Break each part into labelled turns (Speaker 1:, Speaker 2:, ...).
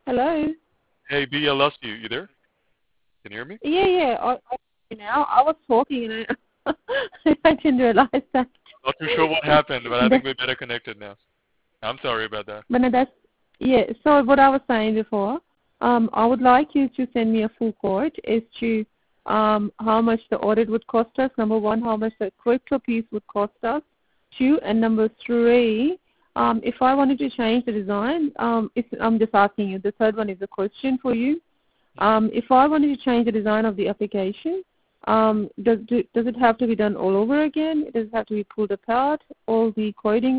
Speaker 1: Hello.
Speaker 2: Hey, B, I lost you. You there? Can you hear me?
Speaker 1: Yeah. Now I was talking and I didn't realize that.
Speaker 2: Not too sure what happened, but I think
Speaker 1: that
Speaker 2: we're better connected now. I'm sorry about that.
Speaker 1: but no, that's yeah. So what I was saying before, I would like you to send me a full quote as to how much the audit would cost us. Number one, how much the crypto piece would cost us. Two, and number three, if I wanted to change the design, I'm just asking you. The third one is a question for you. If I wanted to change the design of the application, does it have to be done all over again? Does it have to be pulled apart? All the coding?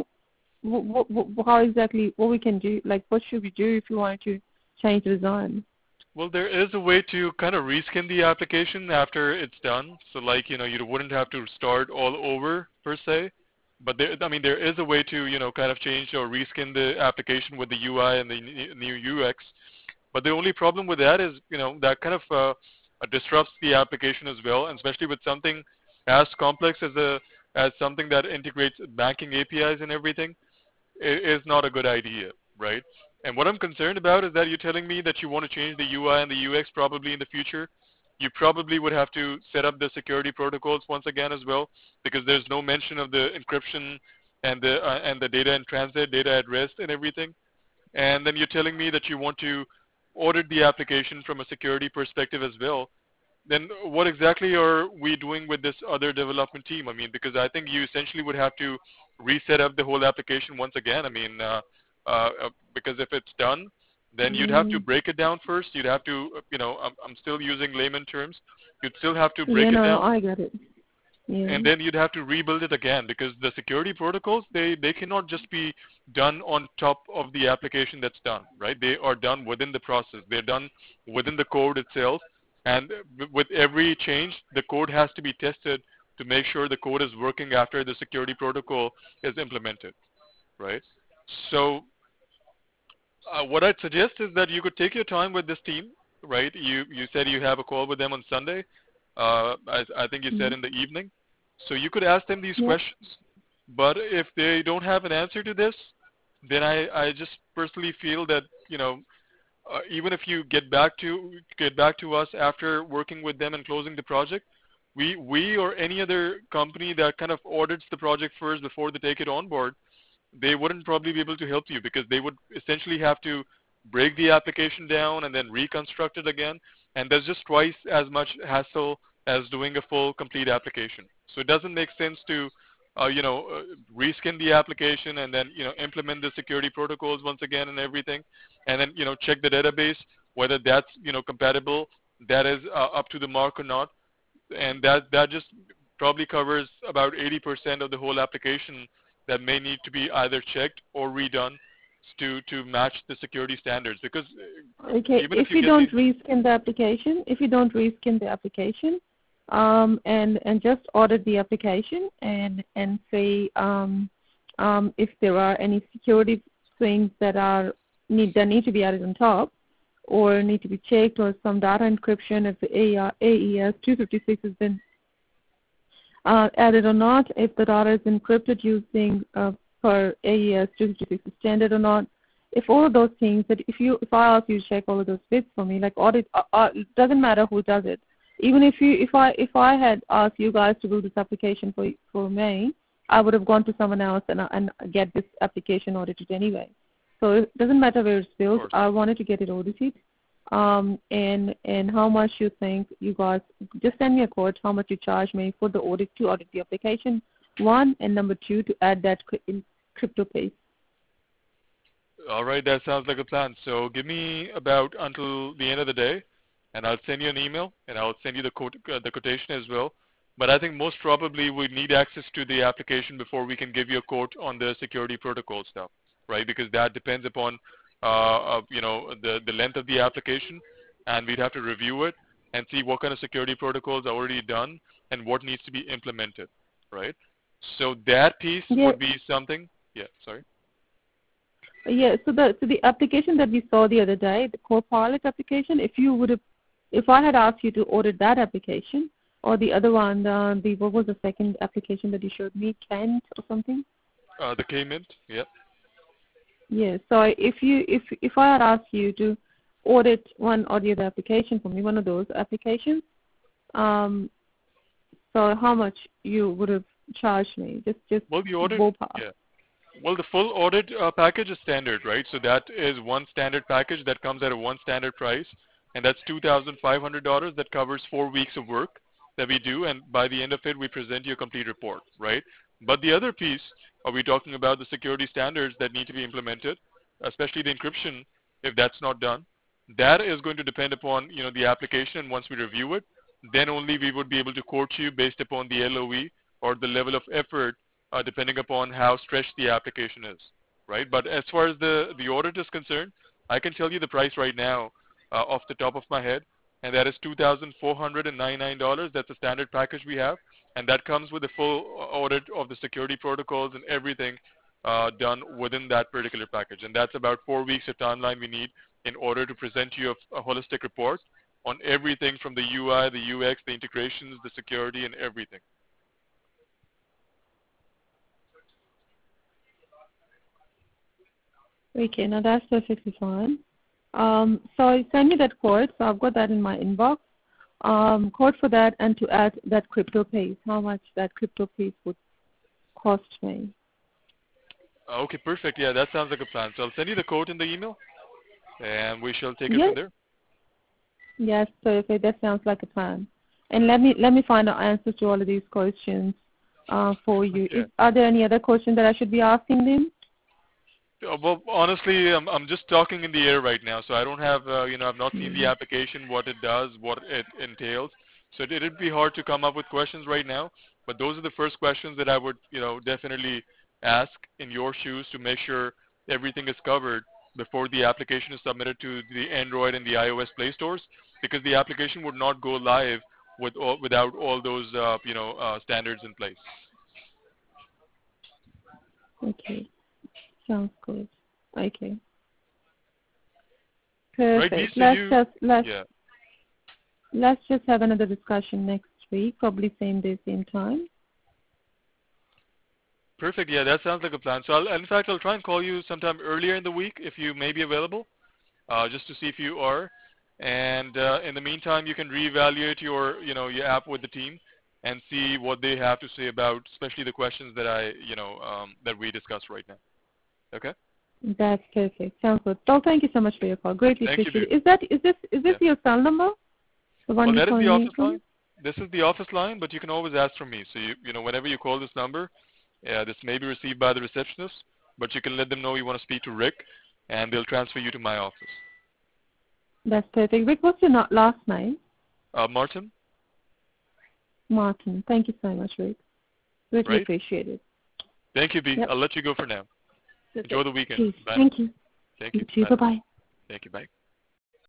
Speaker 1: How exactly what we can do? Like, what should we do if you wanted to change the design?
Speaker 2: Well, there is a way to kind of reskin the application after it's done. So, like, you wouldn't have to start all over per se. But there is a way to, kind of change or reskin the application with the UI and the new UX. But the only problem with that is, that kind of disrupts the application as well, and especially with something as complex as something that integrates banking APIs and everything, is not a good idea, right? And what I'm concerned about is that you're telling me that you want to change the UI and the UX probably in the future. You probably would have to set up the security protocols once again as well, because there's no mention of the encryption and the data in transit, data at rest, and everything. And then you're telling me that you want to audit the application from a security perspective as well. Then what exactly are we doing with this other development team? I mean, because I think you essentially would have to reset up the whole application once again. Because if it's done, then you'd have to
Speaker 1: Mm,
Speaker 2: break it down first. You'd have to, I'm still using layman terms. You'd still have to
Speaker 1: yeah,
Speaker 2: break it
Speaker 1: no,
Speaker 2: down,
Speaker 1: I get it. Yeah.
Speaker 2: and then you'd have to rebuild it again, because the security protocols, they cannot just be done on top of the application that's done, right? They are done within the process. They're done within the code itself, and with every change, the code has to be tested to make sure the code is working after the security protocol is implemented, right? So what I'd suggest is that you could take your time with this team, right? You said you have a call with them on Sunday. I think you said
Speaker 1: Mm,
Speaker 2: in the evening. So you could ask them these
Speaker 1: yep.
Speaker 2: questions. But if they don't have an answer to this, then I just personally feel that, even if you get back to us after working with them and closing the project, we or any other company that kind of audits the project first before they take it on board, they wouldn't probably be able to help you, because they would essentially have to break the application down and then reconstruct it again, and there's just twice as much hassle as doing a full complete application. So it doesn't make sense to reskin the application and then implement the security protocols once again and everything, and then check the database whether that's compatible, that is up to the mark or not, and that just probably covers about 80% of the whole application that may need to be either checked or redone to match the security standards. Because
Speaker 1: Okay.
Speaker 2: even if you get these,
Speaker 1: If you don't reskin the application, and just audit the application and say if there are any security things that need to be added on top, or need to be checked, or some data encryption if the AES 256 has been added or not, if the data is encrypted using per AES 256 standard or not. If all of those things, that if I ask you to check all of those bits for me, like audit, it doesn't matter who does it. Even if I had asked you guys to do this application for me, I would have gone to someone else and get this application audited anyway. So it doesn't matter where it's
Speaker 2: of
Speaker 1: built.
Speaker 2: course.
Speaker 1: I wanted to get it audited. And how much you think you guys, just send me a quote how much you charge me for the audit, to audit the application, one, and number two, to add that in crypto piece.
Speaker 2: All right, that sounds like a plan. So give me about until the end of the day, and I'll send you an email, and I'll send you the quotation as well. But I think most probably we need access to the application before we can give you a quote on the security protocol stuff, right? Because that depends upon the length of the application, and we'd have to review it and see what kind of security protocols are already done and what needs to be implemented, right? So that piece
Speaker 1: Yeah,
Speaker 2: would be something. Yeah, sorry.
Speaker 1: yeah. So the application that we saw the other day, the Copilot application, if I had asked you to audit that application, or the other one, the what was the second application that you showed me, Kent or something?
Speaker 2: The K-Mint, yeah.
Speaker 1: Yeah. So if I had asked you to audit one or the other application for me, one of those applications. So how much you would have charged me? Just
Speaker 2: Well, the audit,
Speaker 1: ballpark.
Speaker 2: yeah. Well, the full audit package is standard, right? So that is one standard package that comes at a one standard price, and that's $2,500. That covers 4 weeks of work that we do, and by the end of it, we present you a complete report, right? But the other piece, are we talking about the security standards that need to be implemented, especially the encryption, if that's not done? That is going to depend upon, the application, and once we review it, then only we would be able to quote you based upon the LOE or the level of effort, depending upon how stretched the application is, right? But as far as the audit is concerned, I can tell you the price right now off the top of my head, and that is $2,499. That's a standard package we have, and that comes with a full audit of the security protocols and everything done within that particular package. And that's about 4 weeks of timeline we need in order to present you a holistic report on everything from the UI, the UX, the integrations, the security, and everything.
Speaker 1: Okay, now that's perfectly fine. So send me that quote. So I've got that in my inbox. Quote for that, and to add that crypto piece, how much that crypto piece would cost me.
Speaker 2: Okay, perfect. Yeah, that sounds like a plan. So I'll send you the quote in the email, and we shall take it
Speaker 1: Yes.
Speaker 2: from there.
Speaker 1: Yes, perfect. That sounds like a plan. And let me find out answers to all of these questions for you.
Speaker 2: Okay.
Speaker 1: Are there any other questions that I should be asking them?
Speaker 2: Well, honestly, I'm just talking in the air right now, so I don't have, I've not seen the application, what it does, what it entails. So it'd be hard to come up with questions right now, but those are the first questions that I would, definitely ask in your shoes to make sure everything is covered before the application is submitted to the Android and the iOS Play stores, because the application would not go live without all those, standards in place.
Speaker 1: Okay, sounds good. Okay,
Speaker 2: Right,
Speaker 1: perfect.
Speaker 2: so yeah.
Speaker 1: Let's just have another discussion next week, probably same day, same time.
Speaker 2: Perfect. Yeah, that sounds like a plan. So in fact, I'll try and call you sometime earlier in the week if you may be available, just to see if you are. And in the meantime, you can reevaluate your app with the team and see what they have to say about, especially the questions that that we discussed right now. Okay.
Speaker 1: That's perfect. Sounds good. Well, thank you so much for your call. Greatly
Speaker 2: Thank you,
Speaker 1: appreciate
Speaker 2: Bea.
Speaker 1: it. Is this
Speaker 2: Yeah.
Speaker 1: your cell number? The one
Speaker 2: Well,
Speaker 1: you're
Speaker 2: that is the
Speaker 1: calling me
Speaker 2: office
Speaker 1: from?
Speaker 2: line. This is the office line, but you can always ask for me. So whenever you call this number, this may be received by the receptionist, but you can let them know you want to speak to Rick, and they'll transfer you to my office.
Speaker 1: That's perfect. Rick, what's your last name?
Speaker 2: Martin.
Speaker 1: Martin. Thank you so much, Rick. Greatly
Speaker 2: Right.
Speaker 1: appreciate it.
Speaker 2: Thank you, B.
Speaker 1: Yep.
Speaker 2: I'll let you go for now. Enjoy the weekend.
Speaker 1: Please.
Speaker 2: Bye.
Speaker 1: Thank you.
Speaker 2: Thank
Speaker 1: You
Speaker 2: you.
Speaker 1: too.
Speaker 2: Bye.
Speaker 1: Bye-bye.
Speaker 2: Thank you. Bye.